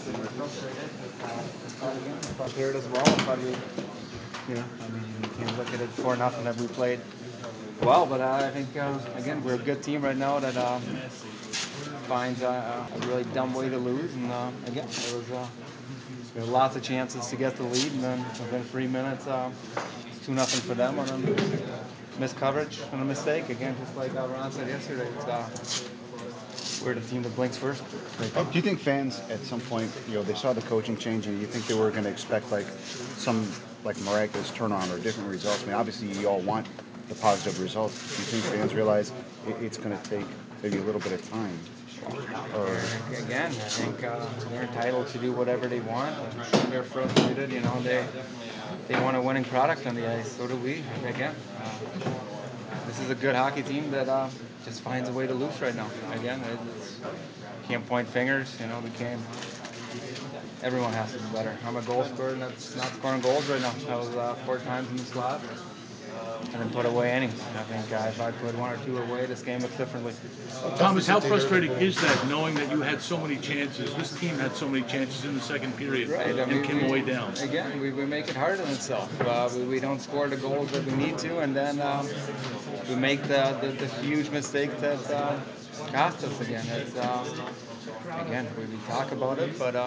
super frustrated. Prepared as well. But I mean, you can look at it 4-0 that we played well. But I think again we're a good team right now that finds a really dumb way to lose. And again, there were lots of chances to get the lead, and then within 3 minutes, it's 2-0 for them on a missed coverage and a mistake. Again, just like Ron said yesterday, we're the team that blinks first. Do you think fans at some point, they saw the coaching change, and you think they were going to expect like some miraculous turnaround or different results? I mean, obviously you all want the positive results. Do you think fans realize it's going to take maybe a little bit of time? Or Again, I think they're entitled to do whatever they want. I'm sure they're frustrated. They want a winning product on the ice. So do we. Again, this is a good hockey team that just finds a way to lose right now. Again, can't point fingers. We can't. Everyone has to do better. I'm a goal scorer, and that's not scoring goals right now. That was 4 times in the slot. And then put away any. I think if I put 1 or 2 away, this game looks differently. Thomas, how frustrating is that, knowing that you had so many chances, this team had so many chances in the second period, right, and came away down? Again, we make it hard on itself. We don't score the goals that we need to, and then we make the huge mistake that cost us again. Again, we talk about it, but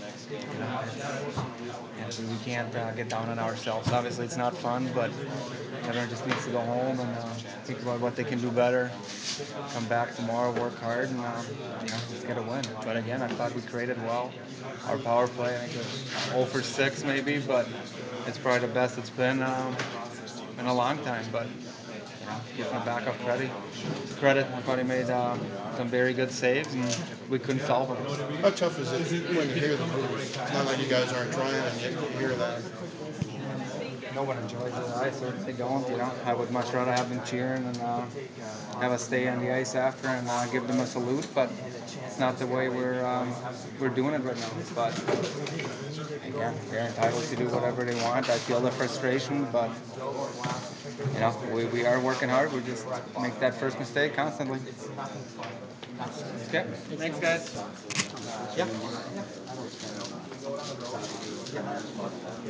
we can't get down on ourselves. Obviously, it's not fun, but everyone just needs to go home and think about what they can do better. Come back tomorrow, work hard, and just get a win. But again, I thought we created well. Our power play, I think, was 0 for 6 maybe, but it's probably the best it's been in a long time. But give my backup credit. I thought he made some very good saves, and we couldn't solve them. How tough is it when you hear the booze? It's not like you guys aren't trying, and yet you hear that. No one enjoys it. I certainly don't. I would much rather have them cheering and have us stay on the ice after and give them a salute. But it's not the way we're doing it right now. But again, they're entitled to do whatever they want. I feel the frustration, but we are working hard. We just make that first mistake constantly. Okay. Thanks, guys. Yeah.